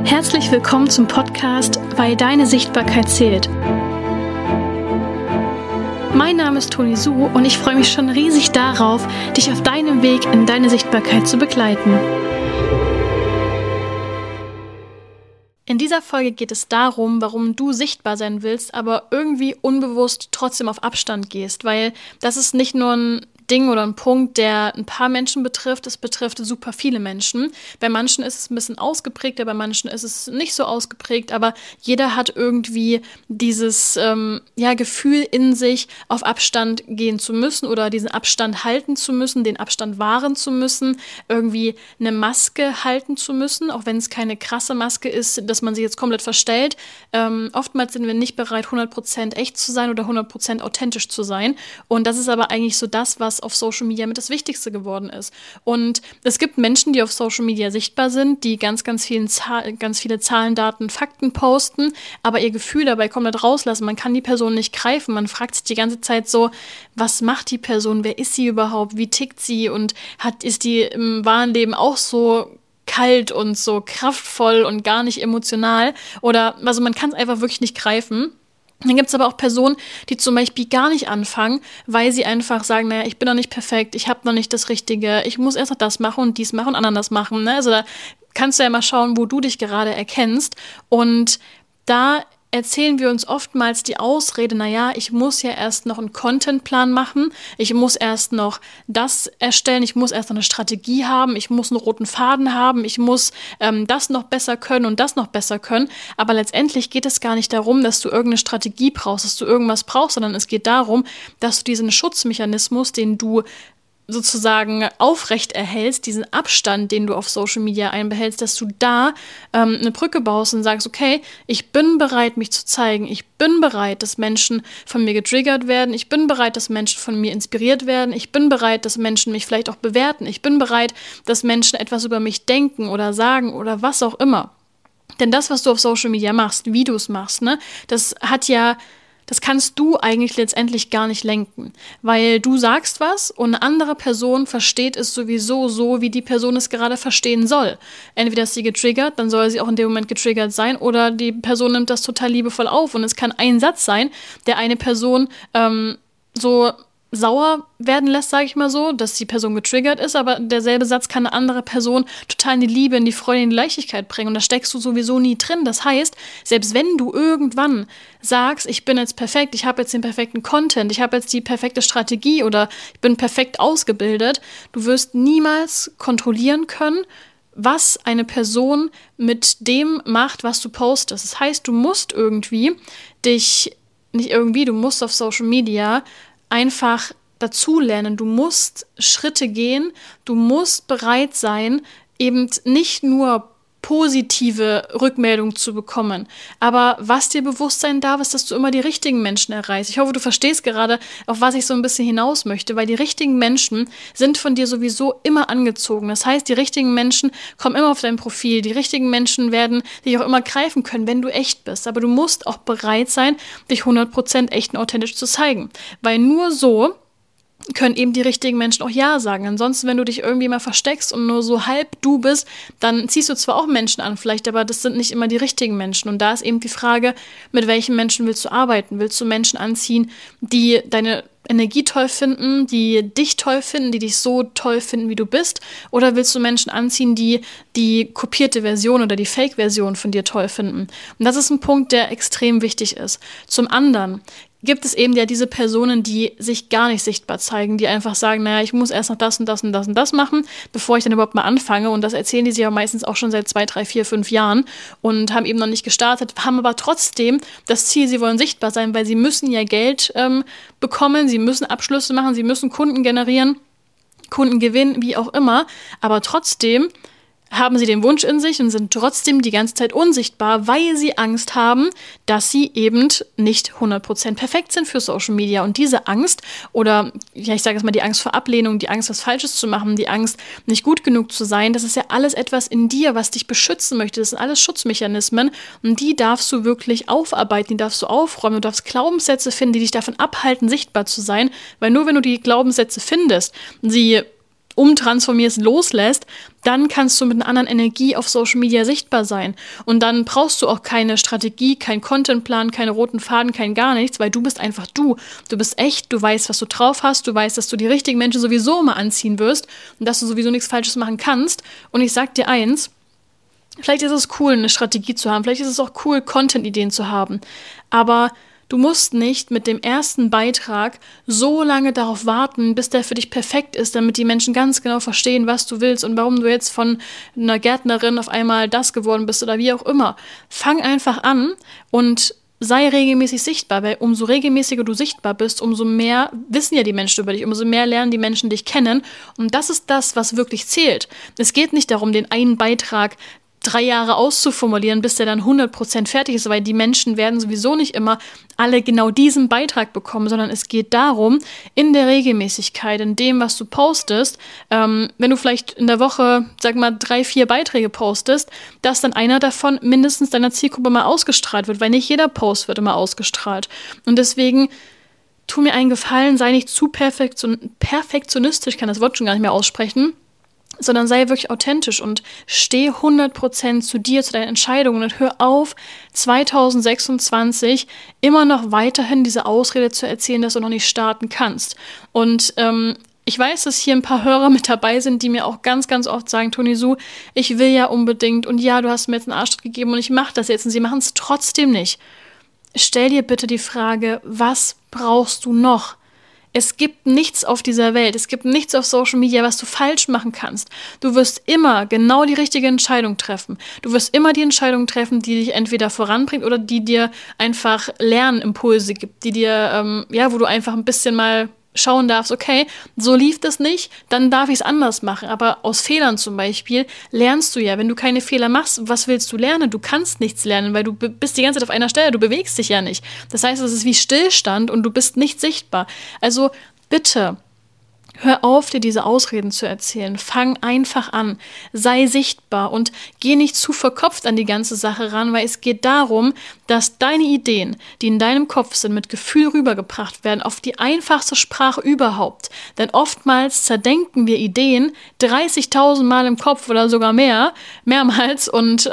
Herzlich willkommen zum Podcast Weil deine Sichtbarkeit zählt. Mein Name ist Toni Su und ich freue mich schon riesig darauf, dich auf deinem Weg in deine Sichtbarkeit zu begleiten. In dieser Folge geht es darum, warum du sichtbar sein willst, aber irgendwie unbewusst trotzdem auf Abstand gehst, weil das ist nicht nur ein Ding oder ein Punkt, der ein paar Menschen betrifft, es betrifft super viele Menschen. Bei manchen ist es ein bisschen ausgeprägter, bei manchen ist es nicht so ausgeprägt, aber jeder hat irgendwie dieses Gefühl in sich, auf Abstand gehen zu müssen oder diesen Abstand halten zu müssen, den Abstand wahren zu müssen, irgendwie eine Maske halten zu müssen, auch wenn es keine krasse Maske ist, dass man sie jetzt komplett verstellt. Oftmals sind wir nicht bereit, 100% echt zu sein oder 100% authentisch zu sein. Und das ist aber eigentlich so das, was auf Social Media mit das Wichtigste geworden ist. Und es gibt Menschen, die auf Social Media sichtbar sind, die ganz viele Zahlen, Daten, Fakten posten, aber ihr Gefühl dabei komplett rauslassen. Man kann die Person nicht greifen. Man fragt sich die ganze Zeit so, was macht die Person? Wer ist sie überhaupt? Wie tickt sie? Und ist die im wahren Leben auch so kalt und so kraftvoll und gar nicht emotional? Also man kann es einfach wirklich nicht greifen. Dann gibt es aber auch Personen, die zum Beispiel gar nicht anfangen, weil sie einfach sagen, naja, ich bin noch nicht perfekt, ich habe noch nicht das Richtige, ich muss erst noch das machen und dies machen und anderes machen. Ne? Also da kannst du ja mal schauen, wo du dich gerade erkennst. Und da erzählen wir uns oftmals die Ausrede, naja, ich muss ja erst noch einen Contentplan machen, ich muss erst noch das erstellen, ich muss erst noch eine Strategie haben, ich muss einen roten Faden haben, ich muss das noch besser können und das noch besser können. Aber letztendlich geht es gar nicht darum, dass du irgendeine Strategie brauchst, dass du irgendwas brauchst, sondern es geht darum, dass du diesen Schutzmechanismus, den du sozusagen aufrecht erhältst, diesen Abstand, den du auf Social Media einbehältst, dass du da eine Brücke baust und sagst, okay, ich bin bereit, mich zu zeigen, ich bin bereit, dass Menschen von mir getriggert werden, ich bin bereit, dass Menschen von mir inspiriert werden, ich bin bereit, dass Menschen mich vielleicht auch bewerten, ich bin bereit, dass Menschen etwas über mich denken oder sagen oder was auch immer. Denn das, was du auf Social Media machst, wie du es machst, ne, das kannst du eigentlich letztendlich gar nicht lenken, weil du sagst was und eine andere Person versteht es sowieso so, wie die Person es gerade verstehen soll. Entweder ist sie getriggert, dann soll sie auch in dem Moment getriggert sein, oder die Person nimmt das total liebevoll auf und es kann ein Satz sein, der eine Person so sauer werden lässt, sage ich mal so, dass die Person getriggert ist, aber derselbe Satz kann eine andere Person total in die Liebe, in die Freude, in die Leichtigkeit bringen und da steckst du sowieso nie drin. Das heißt, selbst wenn du irgendwann sagst, ich bin jetzt perfekt, ich habe jetzt den perfekten Content, ich habe jetzt die perfekte Strategie oder ich bin perfekt ausgebildet, du wirst niemals kontrollieren können, was eine Person mit dem macht, was du postest. Das heißt, du musst du musst auf Social Media einfach dazulernen. Du musst Schritte gehen, du musst bereit sein, eben nicht nur positive Rückmeldungen zu bekommen. Aber was dir bewusst sein darf, ist, dass du immer die richtigen Menschen erreichst. Ich hoffe, du verstehst gerade, auf was ich so ein bisschen hinaus möchte, weil die richtigen Menschen sind von dir sowieso immer angezogen. Das heißt, die richtigen Menschen kommen immer auf dein Profil. Die richtigen Menschen werden dich auch immer greifen können, wenn du echt bist. Aber du musst auch bereit sein, dich 100% echt und authentisch zu zeigen. Weil nur so können eben die richtigen Menschen auch Ja sagen. Ansonsten, wenn du dich irgendwie mal versteckst und nur so halb du bist, dann ziehst du zwar auch Menschen an vielleicht, aber das sind nicht immer die richtigen Menschen. Und da ist eben die Frage, mit welchen Menschen willst du arbeiten? Willst du Menschen anziehen, die deine Energie toll finden, die dich toll finden, die dich so toll finden, wie du bist? Oder willst du Menschen anziehen, die die kopierte Version oder die Fake-Version von dir toll finden? Und das ist ein Punkt, der extrem wichtig ist. Zum anderen gibt es eben ja diese Personen, die sich gar nicht sichtbar zeigen, die einfach sagen, naja, ich muss erst noch das und das und das und das machen, bevor ich dann überhaupt mal anfange. Und das erzählen die sich ja meistens auch schon seit 2, 3, 4, 5 Jahren und haben eben noch nicht gestartet, haben aber trotzdem das Ziel, sie wollen sichtbar sein, weil sie müssen ja Geld bekommen, sie müssen Abschlüsse machen, sie müssen Kunden generieren, Kunden gewinnen, wie auch immer. Aber trotzdem haben sie den Wunsch in sich und sind trotzdem die ganze Zeit unsichtbar, weil sie Angst haben, dass sie eben nicht 100% perfekt sind für Social Media. Und diese Angst oder, ja, ich sage jetzt mal die Angst vor Ablehnung, die Angst, was Falsches zu machen, die Angst, nicht gut genug zu sein, das ist ja alles etwas in dir, was dich beschützen möchte. Das sind alles Schutzmechanismen und die darfst du wirklich aufarbeiten, die darfst du aufräumen. Du darfst Glaubenssätze finden, die dich davon abhalten, sichtbar zu sein, weil nur wenn du die Glaubenssätze findest, sie umtransformierst, loslässt, dann kannst du mit einer anderen Energie auf Social Media sichtbar sein. Und dann brauchst du auch keine Strategie, keinen Contentplan, keine roten Faden, kein gar nichts, weil du bist einfach du. Du bist echt, du weißt, was du drauf hast, du weißt, dass du die richtigen Menschen sowieso immer anziehen wirst und dass du sowieso nichts Falsches machen kannst. Und ich sag dir eins, vielleicht ist es cool, eine Strategie zu haben, vielleicht ist es auch cool, Content-Ideen zu haben, aber du musst nicht mit dem ersten Beitrag so lange darauf warten, bis der für dich perfekt ist, damit die Menschen ganz genau verstehen, was du willst und warum du jetzt von einer Gärtnerin auf einmal das geworden bist oder wie auch immer. Fang einfach an und sei regelmäßig sichtbar, weil umso regelmäßiger du sichtbar bist, umso mehr wissen ja die Menschen über dich, umso mehr lernen die Menschen dich kennen und das ist das, was wirklich zählt. Es geht nicht darum, den einen Beitrag 3 Jahre auszuformulieren, bis der dann 100% fertig ist, weil die Menschen werden sowieso nicht immer alle genau diesen Beitrag bekommen, sondern es geht darum, in der Regelmäßigkeit, in dem, was du postest, wenn du vielleicht in der Woche, sag mal, 3, 4 Beiträge postest, dass dann einer davon mindestens deiner Zielgruppe mal ausgestrahlt wird, weil nicht jeder Post wird immer ausgestrahlt. Und deswegen tu mir einen Gefallen, sei nicht zu perfektionistisch, ich kann das Wort schon gar nicht mehr aussprechen, sondern sei wirklich authentisch und steh 100% zu dir, zu deinen Entscheidungen und hör auf, 2026 immer noch weiterhin diese Ausrede zu erzählen, dass du noch nicht starten kannst. Und ich weiß, dass hier ein paar Hörer mit dabei sind, die mir auch ganz, ganz oft sagen, Toni Su, ich will ja unbedingt und ja, du hast mir jetzt einen Arschtritt gegeben und ich mache das jetzt und sie machen es trotzdem nicht. Stell dir bitte die Frage, was brauchst du noch? Es gibt nichts auf dieser Welt, es gibt nichts auf Social Media, was du falsch machen kannst. Du wirst immer genau die richtige Entscheidung treffen. Du wirst immer die Entscheidung treffen, die dich entweder voranbringt oder die dir einfach Lernimpulse gibt, die dir, wo du einfach ein bisschen mal schauen darfst, okay, so lief das nicht, dann darf ich es anders machen. Aber aus Fehlern zum Beispiel lernst du ja. Wenn du keine Fehler machst, was willst du lernen? Du kannst nichts lernen, weil du bist die ganze Zeit auf einer Stelle, du bewegst dich ja nicht. Das heißt, es ist wie Stillstand und du bist nicht sichtbar. Also bitte, hör auf, dir diese Ausreden zu erzählen. Fang einfach an. Sei sichtbar und geh nicht zu verkopft an die ganze Sache ran, weil es geht darum, dass deine Ideen, die in deinem Kopf sind, mit Gefühl rübergebracht werden, auf die einfachste Sprache überhaupt. Denn oftmals zerdenken wir Ideen 30.000 Mal im Kopf oder sogar mehrmals und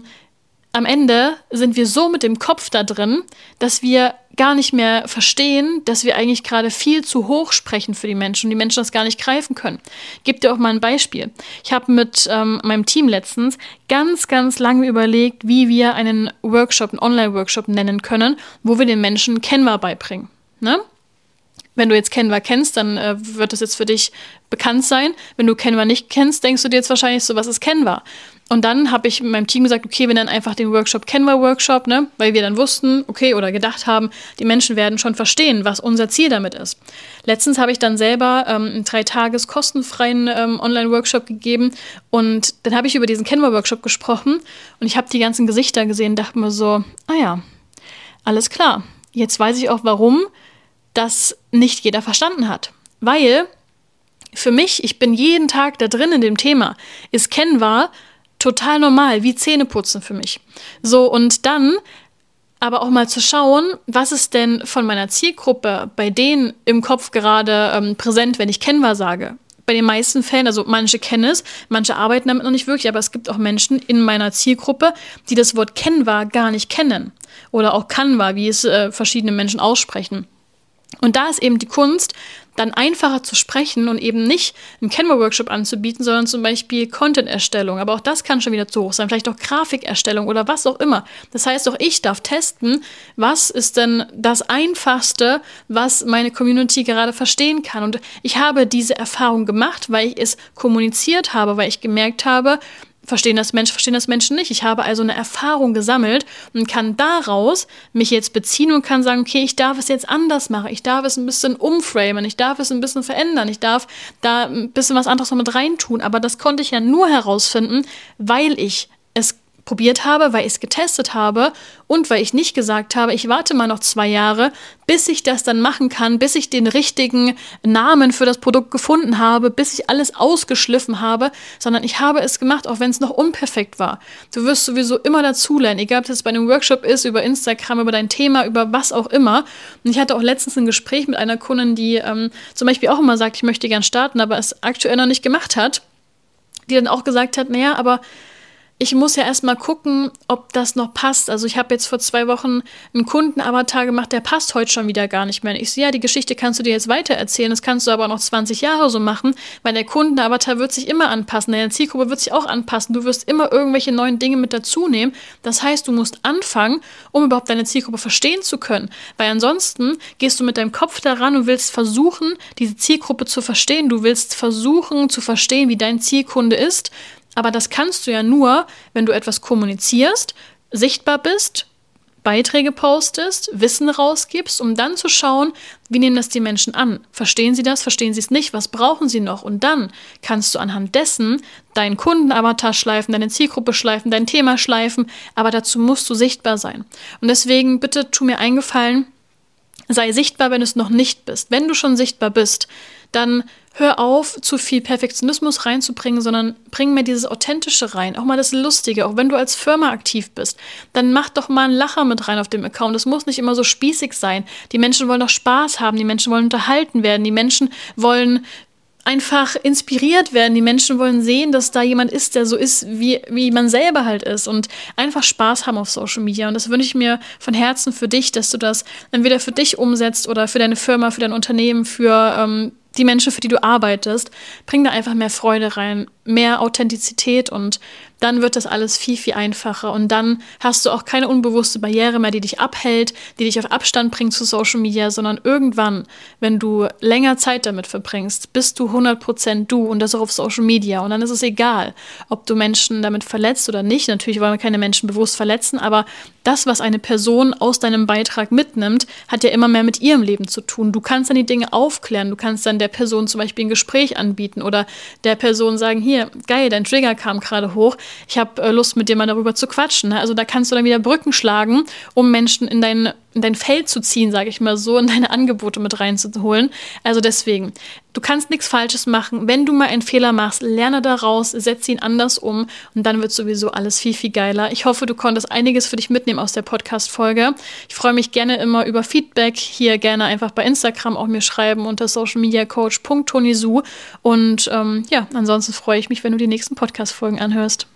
am Ende sind wir so mit dem Kopf da drin, dass wir gar nicht mehr verstehen, dass wir eigentlich gerade viel zu hoch sprechen für die Menschen und die Menschen das gar nicht greifen können. Ich gebe dir auch mal ein Beispiel. Ich habe mit meinem Team letztens ganz, ganz lange überlegt, wie wir einen Workshop, einen Online-Workshop nennen können, wo wir den Menschen Canva beibringen. Ne? Wenn du jetzt Canva kennst, dann wird es jetzt für dich bekannt sein. Wenn du Canva nicht kennst, denkst du dir jetzt wahrscheinlich so, was ist Canva? Und dann habe ich mit meinem Team gesagt, okay, wir nennen einfach den Workshop Canva-Workshop, ne? Weil wir dann wussten, okay, oder gedacht haben, die Menschen werden schon verstehen, was unser Ziel damit ist. Letztens habe ich dann selber einen 3-Tages kostenfreien Online-Workshop gegeben und dann habe ich über diesen Canva-Workshop gesprochen und ich habe die ganzen Gesichter gesehen, dachte mir so, ah ja, alles klar. Jetzt weiß ich auch, warum das nicht jeder verstanden hat. Weil für mich, ich bin jeden Tag da drin in dem Thema, ist Canva total normal, wie Zähneputzen für mich. So, und dann aber auch mal zu schauen, was ist denn von meiner Zielgruppe bei denen im Kopf gerade präsent, wenn ich Canva sage. Bei den meisten Fällen, also manche kennen es, manche arbeiten damit noch nicht wirklich, aber es gibt auch Menschen in meiner Zielgruppe, die das Wort Canva gar nicht kennen. Oder auch Canva, wie es verschiedene Menschen aussprechen. Und da ist eben die Kunst, dann einfacher zu sprechen und eben nicht einen Canva-Workshop anzubieten, sondern zum Beispiel Content-Erstellung. Aber auch das kann schon wieder zu hoch sein, vielleicht auch Grafikerstellung oder was auch immer. Das heißt, auch ich darf testen, was ist denn das Einfachste, was meine Community gerade verstehen kann. Und ich habe diese Erfahrung gemacht, weil ich es kommuniziert habe, weil ich gemerkt habe, verstehen das Menschen nicht. Ich habe also eine Erfahrung gesammelt und kann daraus mich jetzt beziehen und kann sagen, okay, ich darf es jetzt anders machen, ich darf es ein bisschen umframen, ich darf es ein bisschen verändern, ich darf da ein bisschen was anderes noch mit reintun. Aber das konnte ich ja nur herausfinden, weil ich es probiert habe, weil ich es getestet habe und weil ich nicht gesagt habe, ich warte mal noch 2 Jahre, bis ich das dann machen kann, bis ich den richtigen Namen für das Produkt gefunden habe, bis ich alles ausgeschliffen habe, sondern ich habe es gemacht, auch wenn es noch unperfekt war. Du wirst sowieso immer dazulernen, egal ob das bei einem Workshop ist, über Instagram, über dein Thema, über was auch immer. Und ich hatte auch letztens ein Gespräch mit einer Kundin, die zum Beispiel auch immer sagt, ich möchte gern starten, aber es aktuell noch nicht gemacht hat, die dann auch gesagt hat, naja, aber ich muss ja erstmal gucken, ob das noch passt. Also ich habe jetzt vor 2 Wochen einen Kundenavatar gemacht, der passt heute schon wieder gar nicht mehr. Und ich so, ja, die Geschichte kannst du dir jetzt weitererzählen, das kannst du aber noch 20 Jahre so machen, weil der Kundenavatar wird sich immer anpassen, deine Zielgruppe wird sich auch anpassen, du wirst immer irgendwelche neuen Dinge mit dazu nehmen. Das heißt, du musst anfangen, um überhaupt deine Zielgruppe verstehen zu können. Weil ansonsten gehst du mit deinem Kopf daran und willst versuchen, diese Zielgruppe zu verstehen. Du willst versuchen zu verstehen, wie dein Zielkunde ist. Aber das kannst du ja nur, wenn du etwas kommunizierst, sichtbar bist, Beiträge postest, Wissen rausgibst, um dann zu schauen, wie nehmen das die Menschen an? Verstehen sie das? Verstehen sie es nicht? Was brauchen sie noch? Und dann kannst du anhand dessen deinen Kundenavatar schleifen, deine Zielgruppe schleifen, dein Thema schleifen, aber dazu musst du sichtbar sein. Und deswegen bitte tu mir einen Gefallen, sei sichtbar, wenn du es noch nicht bist. Wenn du schon sichtbar bist, dann hör auf, zu viel Perfektionismus reinzubringen, sondern bring mir dieses Authentische rein, auch mal das Lustige, auch wenn du als Firma aktiv bist, dann mach doch mal einen Lacher mit rein auf dem Account. Das muss nicht immer so spießig sein. Die Menschen wollen doch Spaß haben, die Menschen wollen unterhalten werden, die Menschen wollen einfach inspiriert werden. Die Menschen wollen sehen, dass da jemand ist, der so ist, wie man selber halt ist und einfach Spaß haben auf Social Media. Und das wünsche ich mir von Herzen für dich, dass du das entweder für dich umsetzt oder für deine Firma, für dein Unternehmen, für die Menschen, für die du arbeitest. Bring da einfach mehr Freude rein, mehr Authentizität und dann wird das alles viel, viel einfacher und dann hast du auch keine unbewusste Barriere mehr, die dich abhält, die dich auf Abstand bringt zu Social Media, sondern irgendwann, wenn du länger Zeit damit verbringst, bist du 100% du und das auch auf Social Media und dann ist es egal, ob du Menschen damit verletzt oder nicht. Natürlich wollen wir keine Menschen bewusst verletzen, aber das, was eine Person aus deinem Beitrag mitnimmt, hat ja immer mehr mit ihrem Leben zu tun. Du kannst dann die Dinge aufklären, du kannst dann der Person zum Beispiel ein Gespräch anbieten oder der Person sagen, hier, geil, dein Trigger kam gerade hoch, ich habe Lust, mit dir mal darüber zu quatschen. Ne? Also da kannst du dann wieder Brücken schlagen, um Menschen in dein Feld zu ziehen, sage ich mal so, in deine Angebote mit reinzuholen. Also deswegen, du kannst nichts Falsches machen. Wenn du mal einen Fehler machst, lerne daraus, setze ihn anders um und dann wird sowieso alles viel, viel geiler. Ich hoffe, du konntest einiges für dich mitnehmen aus der Podcast-Folge. Ich freue mich gerne immer über Feedback. Hier gerne einfach bei Instagram auch mir schreiben unter socialmediacoach.tonisu und ansonsten freue ich mich, wenn du die nächsten Podcast-Folgen anhörst.